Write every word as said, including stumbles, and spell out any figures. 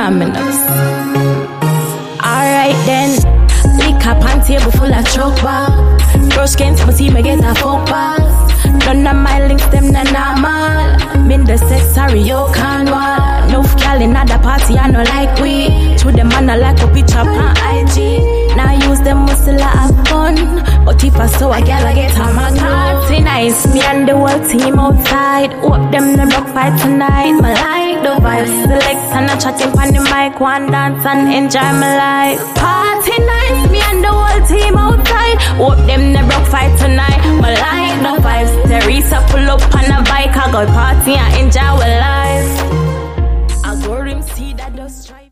Dominus. Alright then, lick up on table full of choke bar. Throw skins, but see me get a fuck pass. None of my links, them na normal. Mean the sex, sorry, yo can't walk. No gal in the party, I know like we. To them man, I like a picture on I G. Now use them muscle, I have fun. But if I saw a gal, I get a man. Party nice, me and the whole team outside. Hope them the rock fight tonight. My like the vibes, select and I chatting on the mic. One dance and enjoy my life. Party nice, me and the whole team outside. Hope them the rock fight tonight. My like the vibes, Teresa pull up on a bike. I go party and enjoy my life. I go rim see that does try.